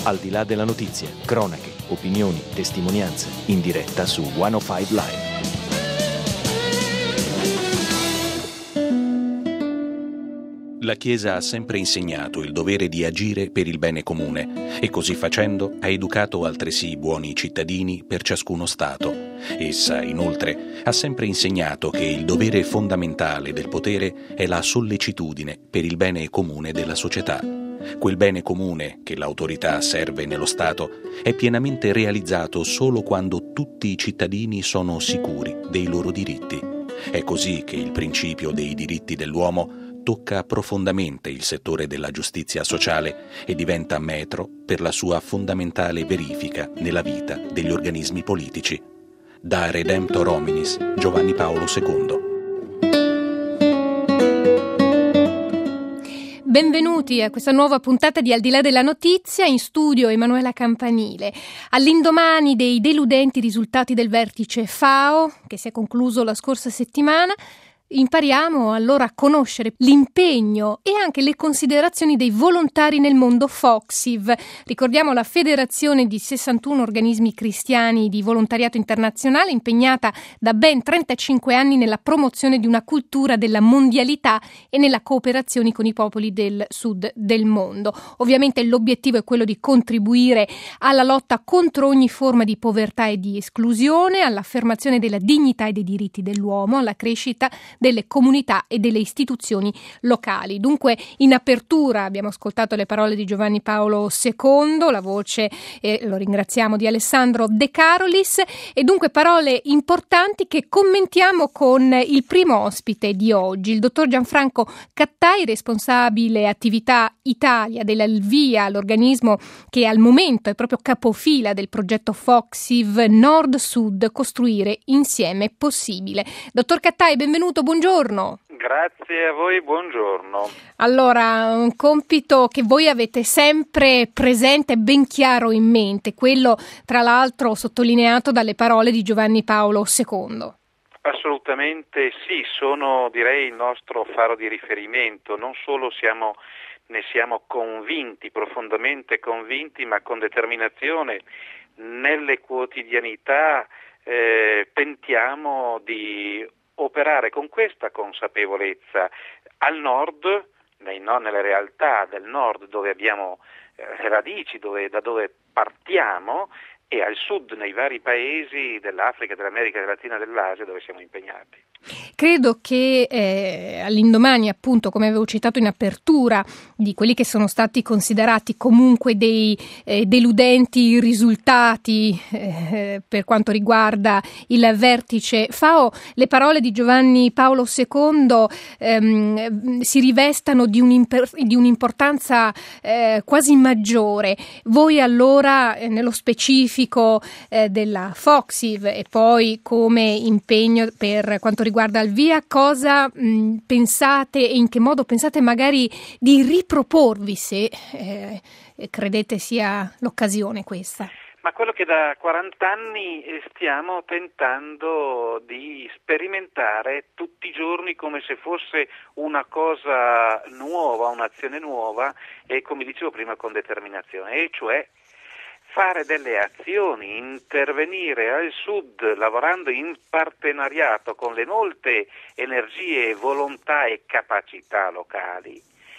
Al di là della notizia, cronache, opinioni, testimonianze, in diretta su 105 Live. La Chiesa ha sempre insegnato il dovere di agire per il bene comune e così facendo ha educato altresì i buoni cittadini per ciascuno Stato. Essa, inoltre, ha sempre insegnato che il dovere fondamentale del potere è la sollecitudine per il bene comune della società. Quel bene comune che l'autorità serve nello Stato è pienamente realizzato solo quando tutti i cittadini sono sicuri dei loro diritti. È così che il principio dei diritti dell'uomo tocca profondamente il settore della giustizia sociale e diventa metro per la sua fondamentale verifica nella vita degli organismi politici. Da Redemptor Hominis, Giovanni Paolo II. Benvenuti a questa nuova puntata di Al di là della notizia, in studio Emanuela Campanile. All'indomani dei deludenti risultati del vertice FAO, che si è concluso la scorsa settimana, impariamo allora a conoscere l'impegno e anche le considerazioni dei volontari nel mondo FOXIV. Ricordiamo la federazione di 61 organismi cristiani di volontariato internazionale impegnata da ben 35 anni nella promozione di una cultura della mondialità e nella cooperazione con i popoli del sud del mondo. Ovviamente l'obiettivo è quello di contribuire alla lotta contro ogni forma di povertà e di esclusione, all'affermazione della dignità e dei diritti dell'uomo, alla crescita delle comunità e delle istituzioni locali. Dunque, in apertura abbiamo ascoltato le parole di Giovanni Paolo II, la voce, lo ringraziamo, di Alessandro De Carolis, e dunque parole importanti che commentiamo con il primo ospite di oggi, il dottor Gianfranco Cattai, responsabile attività Italia della LVIA, l'organismo che al momento è proprio capofila del progetto FOXIV Nord-Sud, costruire insieme possibile. Dottor Cattai, benvenuto, buongiorno. Grazie a voi, buongiorno. Allora, un compito che voi avete sempre presente e ben chiaro in mente, quello tra l'altro sottolineato dalle parole di Giovanni Paolo II. Assolutamente sì, sono direi il nostro faro di riferimento, non solo ne siamo convinti, profondamente convinti, ma con determinazione nelle quotidianità tentiamo di operare con questa consapevolezza al nord, nelle realtà del nord dove abbiamo radici, da dove partiamo, e al sud nei vari paesi dell'Africa, dell'America Latina e dell'Asia dove siamo impegnati. Credo che all'indomani, appunto, come avevo citato in apertura, di quelli che sono stati considerati comunque dei deludenti risultati per quanto riguarda il vertice FAO, le parole di Giovanni Paolo II si rivestano di un'importanza quasi maggiore. Voi allora, nello specifico della FOXIV e poi come impegno per quanto riguarda il VIA, cosa pensate e in che modo pensate magari di riproporvi, se credete sia l'occasione questa? Ma quello che da 40 anni stiamo tentando di sperimentare tutti i giorni come se fosse una cosa nuova, un'azione nuova, e come dicevo prima con determinazione, e cioè fare delle azioni, intervenire al sud lavorando in partenariato con le molte energie, volontà e capacità locali,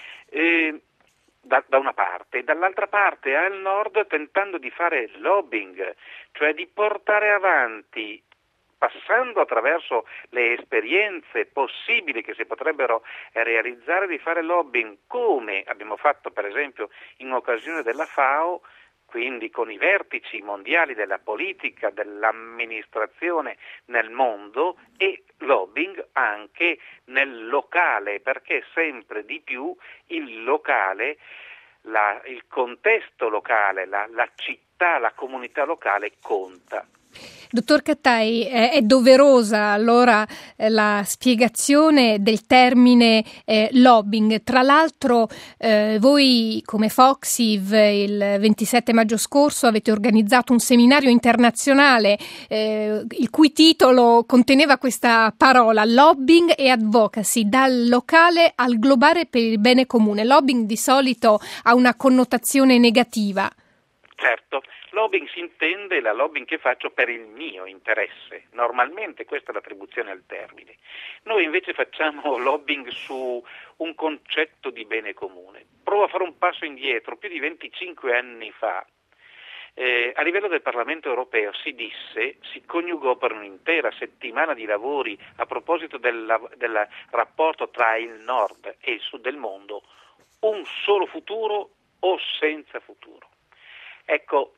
da una parte, e dall'altra parte al nord tentando di fare lobbying, cioè di portare avanti, passando attraverso le esperienze possibili che si potrebbero realizzare, di fare lobbying come abbiamo fatto per esempio in occasione della FAO, quindi con i vertici mondiali della politica, dell'amministrazione nel mondo, e lobbying anche nel locale, perché sempre di più il locale, il contesto locale, la città, la comunità locale conta. Dottor Cattai, è doverosa allora la spiegazione del termine lobbying. Tra l'altro voi come FOXIV il 27 maggio scorso avete organizzato un seminario internazionale il cui titolo conteneva questa parola: lobbying e advocacy, dal locale al globale per il bene comune. Lobbying di solito ha una connotazione negativa. Certo, lobbying si intende la lobbying che faccio per il mio interesse, normalmente questa è l'attribuzione al termine. Noi invece facciamo lobbying su un concetto di bene comune. Provo a fare un passo indietro, più di 25 anni fa, a livello del Parlamento europeo si coniugò per un'intera settimana di lavori a proposito del rapporto tra il nord e il sud del mondo, un solo futuro o senza futuro. Ecco,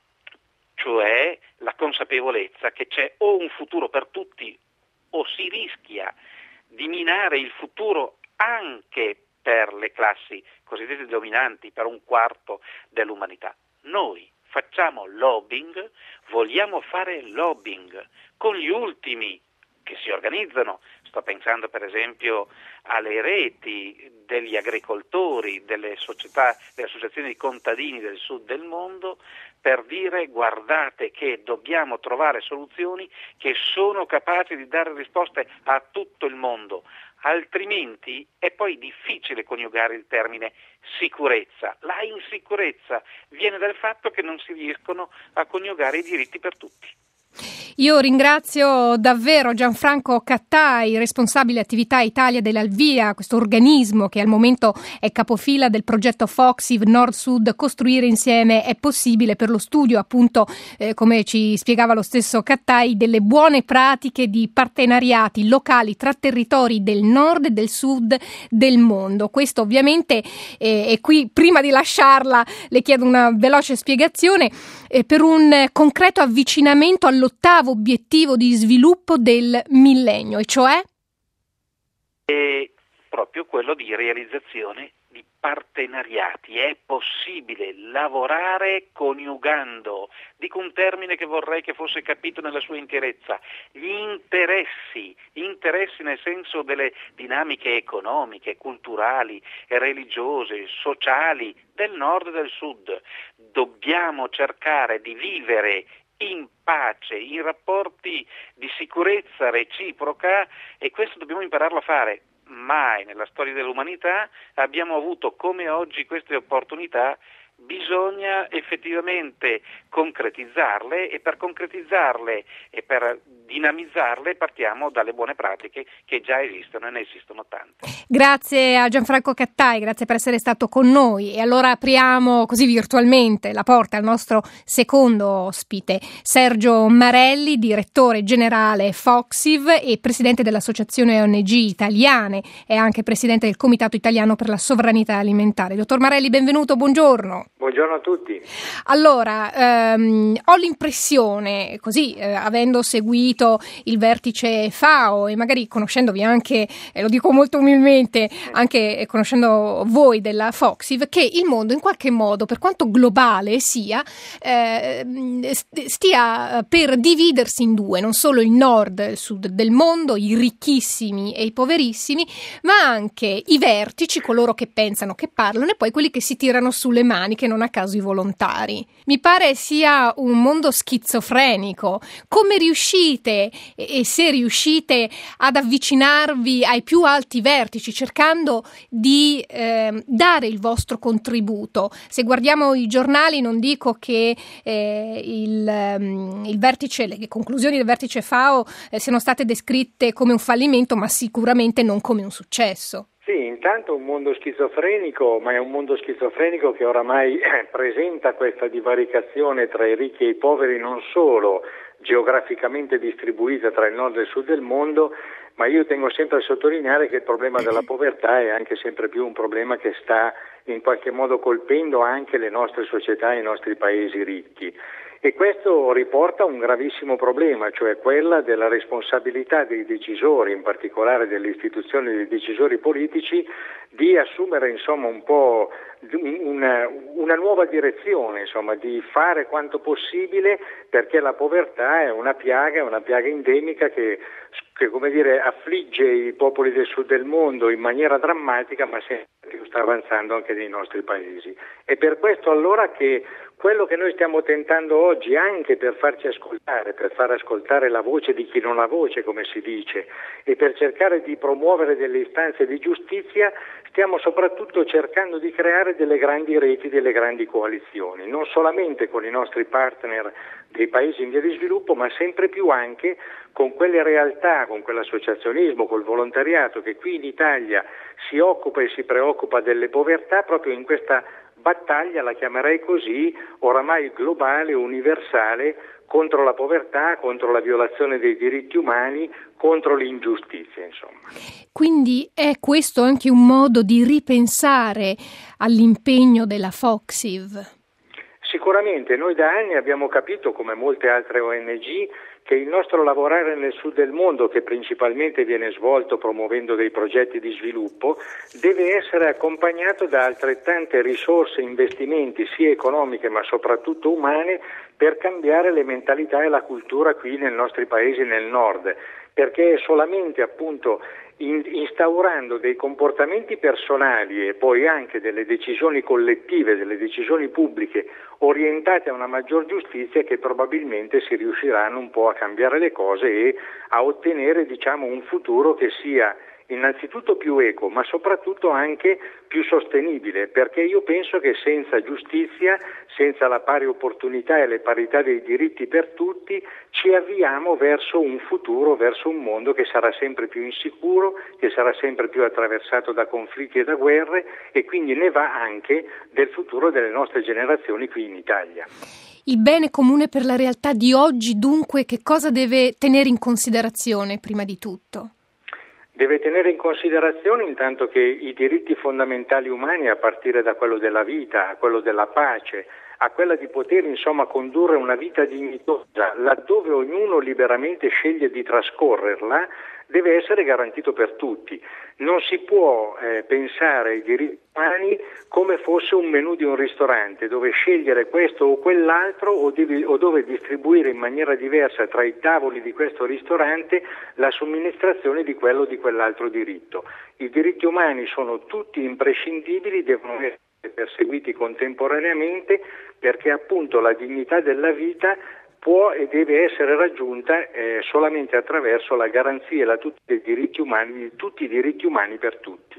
cioè la consapevolezza che c'è o un futuro per tutti o si rischia di minare il futuro anche per le classi cosiddette dominanti, per un quarto dell'umanità. Noi facciamo lobbying, vogliamo fare lobbying con gli ultimi che si organizzano. Sto pensando per esempio alle reti degli agricoltori, delle società, delle associazioni di contadini del sud del mondo, per dire guardate che dobbiamo trovare soluzioni che sono capaci di dare risposte a tutto il mondo, altrimenti è poi difficile coniugare il termine sicurezza. La insicurezza viene dal fatto che non si riescono a coniugare i diritti per tutti. Io ringrazio davvero Gianfranco Cattai, responsabile attività Italia dell'Alvia, questo organismo che al momento è capofila del progetto FOXIV Nord-Sud, costruire insieme è possibile, per lo studio appunto, come ci spiegava lo stesso Cattai, delle buone pratiche di partenariati locali tra territori del nord e del sud del mondo. Questo ovviamente, e qui prima di lasciarla le chiedo una veloce spiegazione, per un concreto avvicinamento all'ottavo obiettivo di sviluppo del millennio, e cioè? È proprio quello di realizzazione di partenariati. È possibile lavorare coniugando, dico un termine che vorrei che fosse capito nella sua interezza, gli interessi nel senso delle dinamiche economiche, culturali, religiose, sociali del nord e del sud. Dobbiamo cercare di vivere in pace, in rapporti di sicurezza reciproca, e questo dobbiamo impararlo a fare. Mai nella storia dell'umanità abbiamo avuto come oggi queste opportunità. Bisogna effettivamente concretizzarle, e per concretizzarle e per dinamizzarle partiamo dalle buone pratiche che già esistono, e ne esistono tante. Grazie a Gianfranco Cattai, grazie per essere stato con noi. E allora apriamo così virtualmente la porta al nostro secondo ospite, Sergio Marelli, direttore generale FOXIV e presidente dell'Associazione ONG Italiane, e anche presidente del Comitato Italiano per la Sovranità Alimentare. Dottor Marelli, benvenuto, buongiorno. Buongiorno a tutti. Allora, ho l'impressione, così, avendo seguito il vertice FAO e magari conoscendovi anche, lo dico molto umilmente, anche conoscendo voi della FOXIV, che il mondo in qualche modo, per quanto globale sia, stia per dividersi in due, non solo il nord e il sud del mondo, i ricchissimi e i poverissimi, ma anche i vertici, coloro che pensano, che parlano, e poi quelli che si tirano sulle maniche, non a caso i volontari. Mi pare sia un mondo schizofrenico. Come riuscite, e se riuscite, ad avvicinarvi ai più alti vertici, cercando di dare il vostro contributo? Se guardiamo i giornali, non dico che il vertice, le conclusioni del vertice FAO siano state descritte come un fallimento, ma sicuramente non come un successo. Sì, intanto un mondo schizofrenico, ma è un mondo schizofrenico che oramai presenta questa divaricazione tra i ricchi e i poveri, non solo geograficamente distribuita tra il nord e il sud del mondo, ma io tengo sempre a sottolineare che il problema della povertà è anche sempre più un problema che sta in qualche modo colpendo anche le nostre società e i nostri paesi ricchi. E questo riporta un gravissimo problema, cioè quella della responsabilità dei decisori, in particolare delle istituzioni dei decisori politici, di assumere insomma un po' una nuova direzione, insomma, di fare quanto possibile, perché la povertà è una piaga endemica che come dire, affligge i popoli del sud del mondo in maniera drammatica, ma sempre più sta avanzando anche nei nostri paesi. E per questo allora che quello che noi stiamo tentando oggi, anche per farci ascoltare, per far ascoltare la voce di chi non ha voce, come si dice, e per cercare di promuovere delle istanze di giustizia, stiamo soprattutto cercando di creare delle grandi reti, delle grandi coalizioni, non solamente con i nostri partner dei paesi in via di sviluppo, ma sempre più anche con quelle realtà, con quell'associazionismo, col volontariato che qui in Italia si occupa e si preoccupa delle povertà proprio in questa battaglia, la chiamerei così, oramai globale, universale, contro la povertà, contro la violazione dei diritti umani, contro l'ingiustizia, insomma. Quindi è questo anche un modo di ripensare all'impegno della FOXIV? Sicuramente, noi da anni abbiamo capito, come molte altre ONG, che il nostro lavorare nel sud del mondo, che principalmente viene svolto promuovendo dei progetti di sviluppo, deve essere accompagnato da altrettante risorse e investimenti, sia economiche ma soprattutto umane, per cambiare le mentalità e la cultura qui nei nostri paesi nel nord, perché è solamente appunto instaurando dei comportamenti personali e poi anche delle decisioni collettive, delle decisioni pubbliche orientate a una maggior giustizia che probabilmente si riusciranno un po' a cambiare le cose e a ottenere, diciamo, un futuro che sia innanzitutto più equo, ma soprattutto anche più sostenibile, perché io penso che senza giustizia, senza la pari opportunità e le parità dei diritti per tutti, ci avviamo verso un futuro, verso un mondo che sarà sempre più insicuro, che sarà sempre più attraversato da conflitti e da guerre, e quindi ne va anche del futuro delle nostre generazioni qui in Italia. Il bene comune per la realtà di oggi, dunque, che cosa deve tenere in considerazione prima di tutto? Deve tenere in considerazione intanto che i diritti fondamentali umani, a partire da quello della vita, a quello della pace, a quella di poter insomma condurre una vita dignitosa, laddove ognuno liberamente sceglie di trascorrerla, deve essere garantito per tutti. Non si può pensare ai diritti umani come fosse un menù di un ristorante, dove scegliere questo o quell'altro o dove distribuire in maniera diversa tra i tavoli di questo ristorante la somministrazione di quello o di quell'altro diritto. I diritti umani sono tutti imprescindibili, devono essere perseguiti contemporaneamente, perché appunto la dignità della vita può e deve essere raggiunta solamente attraverso la garanzia e la tutela dei diritti umani, di tutti i diritti umani per tutti.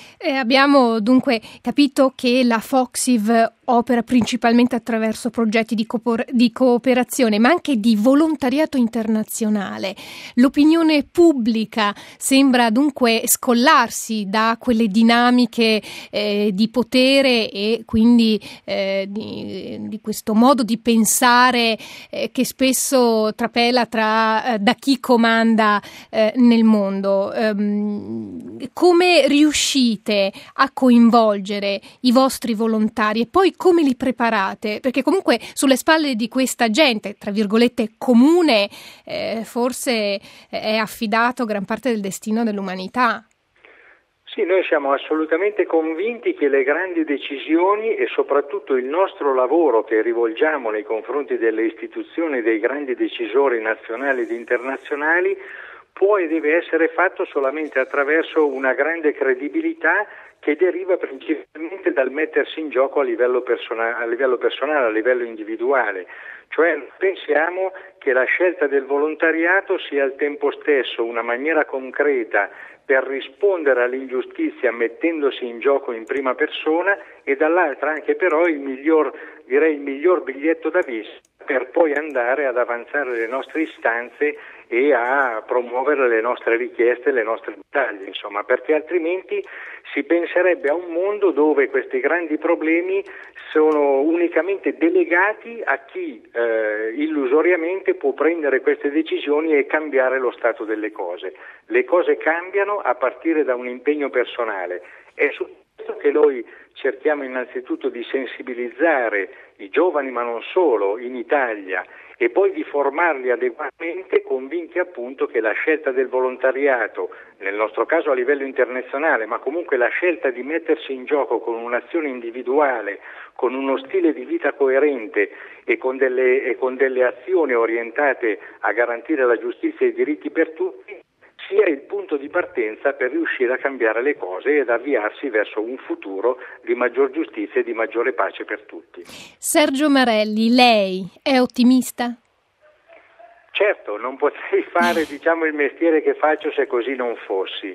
Abbiamo dunque capito che la FOXIV opera principalmente attraverso progetti di cooperazione, ma anche di volontariato internazionale. L'opinione pubblica sembra dunque scollarsi da quelle dinamiche di potere e quindi di questo modo di pensare che spesso trapela da chi comanda nel mondo. Come riuscite a coinvolgere i vostri volontari e poi come li preparate? Perché comunque sulle spalle di questa gente, tra virgolette, comune, forse è affidato gran parte del destino dell'umanità. Sì, noi siamo assolutamente convinti che le grandi decisioni e soprattutto il nostro lavoro che rivolgiamo nei confronti delle istituzioni e dei grandi decisori nazionali ed internazionali può e deve essere fatto solamente attraverso una grande credibilità che deriva principalmente dal mettersi in gioco a livello personale, a livello individuale. Cioè pensiamo che la scelta del volontariato sia al tempo stesso una maniera concreta per rispondere all'ingiustizia mettendosi in gioco in prima persona e dall'altra anche però il miglior biglietto da visita per poi andare ad avanzare le nostre istanze e a promuovere le nostre richieste, le nostre battaglie, insomma, perché altrimenti si penserebbe a un mondo dove questi grandi problemi sono unicamente delegati a chi illusoriamente può prendere queste decisioni e cambiare lo stato delle cose. Le cose cambiano a partire da un impegno personale. È su questo che noi cerchiamo innanzitutto di sensibilizzare i giovani, ma non solo, in Italia, e poi di formarli adeguatamente, convinti appunto che la scelta del volontariato, nel nostro caso a livello internazionale, ma comunque la scelta di mettersi in gioco con un'azione individuale, con uno stile di vita coerente e con delle azioni orientate a garantire la giustizia e i diritti per tutti, sia il punto di partenza per riuscire a cambiare le cose ed avviarsi verso un futuro di maggior giustizia e di maggiore pace per tutti. Sergio Marelli, lei è ottimista? Certo, non potrei fare il mestiere che faccio se così non fossi.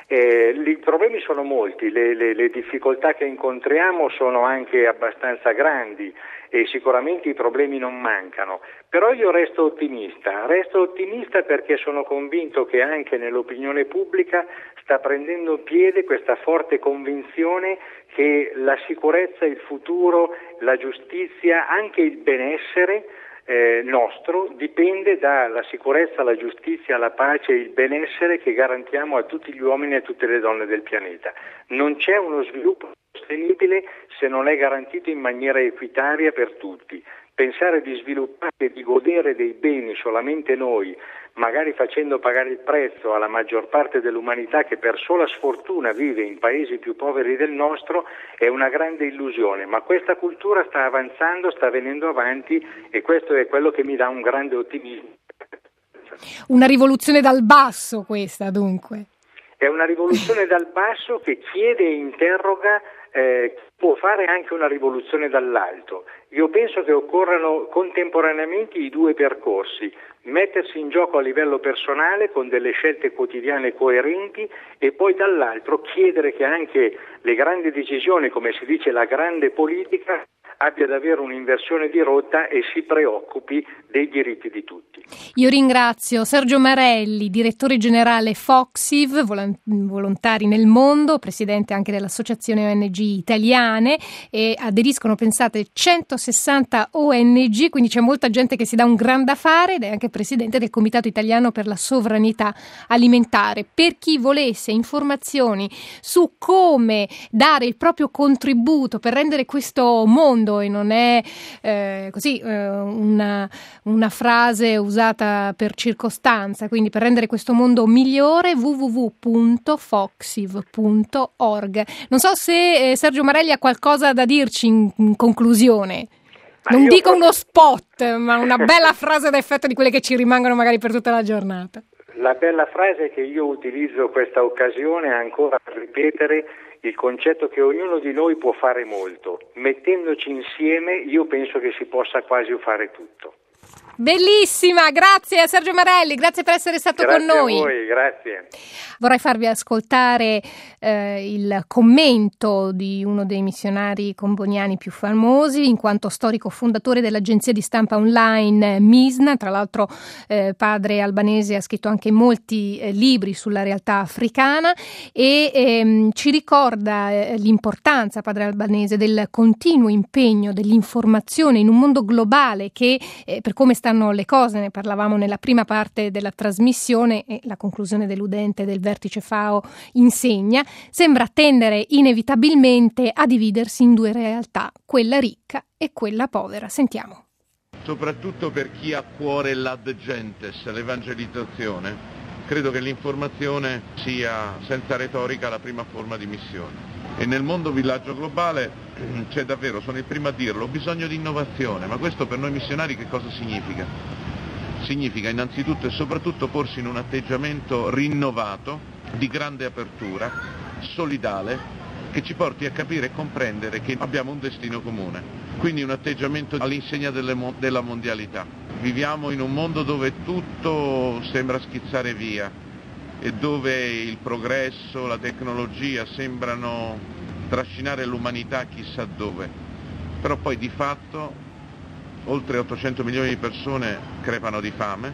I problemi sono molti, le difficoltà che incontriamo sono anche abbastanza grandi e sicuramente i problemi non mancano, però io resto ottimista perché sono convinto che anche nell'opinione pubblica sta prendendo piede questa forte convinzione che la sicurezza, il futuro, la giustizia, anche il benessere nostro dipende dalla sicurezza, la giustizia, la pace e il benessere che garantiamo a tutti gli uomini e a tutte le donne del pianeta. Non c'è uno sviluppo sostenibile se non è garantito in maniera equitaria per tutti. Pensare di sviluppare e di godere dei beni solamente noi, magari facendo pagare il prezzo alla maggior parte dell'umanità che per sola sfortuna vive in paesi più poveri del nostro, è una grande illusione, ma questa cultura sta avanzando, sta venendo avanti e questo è quello che mi dà un grande ottimismo. Una rivoluzione dal basso questa, dunque. È una rivoluzione dal basso che chiede e interroga, può fare anche una rivoluzione dall'alto. Io penso che occorrano contemporaneamente i due percorsi, mettersi in gioco a livello personale con delle scelte quotidiane coerenti e poi dall'altro chiedere che anche le grandi decisioni, come si dice la grande politica, abbia ad avere un'inversione di rotta e si preoccupi dei diritti di tutti. Io ringrazio Sergio Marelli, direttore generale FOXIV, Volontari nel Mondo, presidente anche dell'Associazione ONG Italiane, e aderiscono, pensate, 160 ONG, quindi c'è molta gente che si dà un gran da fare, ed è anche presidente del Comitato Italiano per la Sovranità Alimentare. Per chi volesse informazioni su come dare il proprio contributo per rendere questo mondo, e non è una frase usata per circostanza, quindi per rendere questo mondo migliore, www.foxiv.org. Non so se Sergio Marelli ha qualcosa da dirci in conclusione. Non dico uno spot, ma una bella frase d'effetto di quelle che ci rimangono magari per tutta la giornata. La bella frase che io utilizzo questa occasione ancora per ripetere il concetto che ognuno di noi può fare molto. Mettendoci insieme io penso che si possa quasi fare tutto. Bellissima, grazie a Sergio Marelli, grazie per essere stato con noi. Grazie a voi, grazie. Vorrei farvi ascoltare il commento di uno dei missionari comboniani più famosi, in quanto storico fondatore dell'agenzia di stampa online Misna. Tra l'altro padre albanese, ha scritto anche molti libri sulla realtà africana e ci ricorda l'importanza, padre albanese, del continuo impegno dell'informazione in un mondo globale che per come stanno le cose, ne parlavamo nella prima parte della trasmissione e la conclusione deludente del vertice FAO insegna, sembra tendere inevitabilmente a dividersi in due realtà, quella ricca e quella povera. Sentiamo. Soprattutto per chi ha a cuore l'ad gentes, l'evangelizzazione, credo che l'informazione sia senza retorica la prima forma di missione. E nel mondo villaggio globale c'è davvero, sono il primo a dirlo, bisogno di innovazione, ma questo per noi missionari che cosa significa? Significa innanzitutto e soprattutto porsi in un atteggiamento rinnovato, di grande apertura, solidale, che ci porti a capire e comprendere che abbiamo un destino comune. Quindi un atteggiamento all'insegna della mondialità. Viviamo in un mondo dove tutto sembra schizzare via e dove il progresso, la tecnologia sembrano trascinare l'umanità chissà dove. Però poi di fatto oltre 800 milioni di persone crepano di fame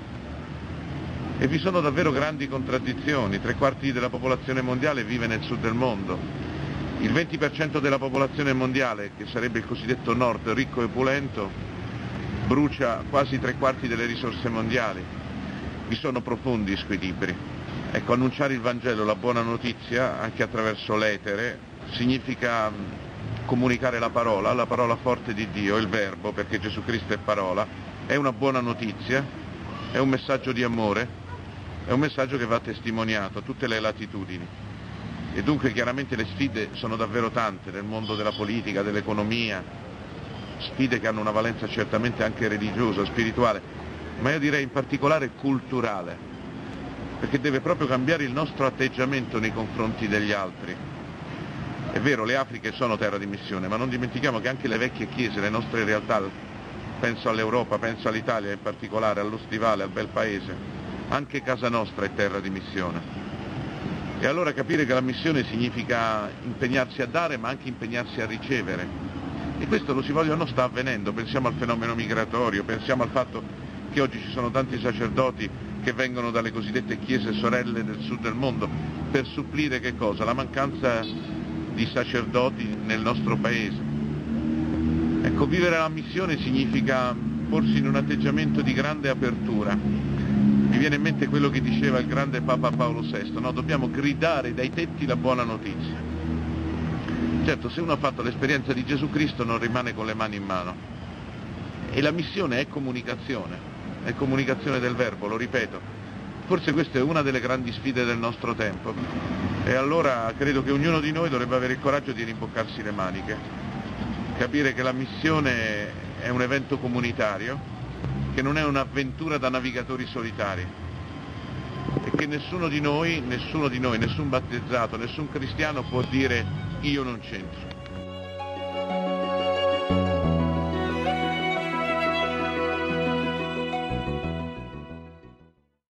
e vi sono davvero grandi contraddizioni. 3/4 della popolazione mondiale vive nel sud del mondo. Il 20% della popolazione mondiale, che sarebbe il cosiddetto nord ricco e opulento, brucia quasi 3/4 delle risorse mondiali. Vi sono profondi squilibri. Ecco, annunciare il Vangelo, la buona notizia, anche attraverso l'etere, significa comunicare la parola forte di Dio, il Verbo, perché Gesù Cristo è parola, è una buona notizia, è un messaggio di amore, è un messaggio che va testimoniato a tutte le latitudini. E dunque chiaramente le sfide sono davvero tante nel mondo della politica, dell'economia, sfide che hanno una valenza certamente anche religiosa, spirituale, ma io direi in particolare culturale, perché deve proprio cambiare il nostro atteggiamento nei confronti degli altri. È vero, le Afriche sono terra di missione, ma non dimentichiamo che anche le vecchie chiese, le nostre realtà, penso all'Europa, penso all'Italia in particolare, allo Stivale, al bel paese, anche casa nostra è terra di missione. E allora capire che la missione significa impegnarsi a dare ma anche impegnarsi a ricevere. E questo, lo si voglia o no, sta avvenendo. Pensiamo al fenomeno migratorio, pensiamo al fatto che oggi ci sono tanti sacerdoti che vengono dalle cosiddette chiese sorelle del sud del mondo per supplire che cosa? La mancanza di sacerdoti nel nostro paese. Ecco, vivere la missione significa porsi in un atteggiamento di grande apertura. Mi viene in mente quello che diceva il grande Papa Paolo VI, no? Dobbiamo gridare dai tetti la buona notizia. Certo, se uno ha fatto l'esperienza di Gesù Cristo non rimane con le mani in mano. E la missione è comunicazione del verbo, lo ripeto. Forse questa è una delle grandi sfide del nostro tempo. E allora credo che ognuno di noi dovrebbe avere il coraggio di rimboccarsi le maniche, capire che la missione è un evento comunitario, che non è un'avventura da navigatori solitari e che nessuno di noi, nessun battezzato, nessun cristiano può dire io non c'entro.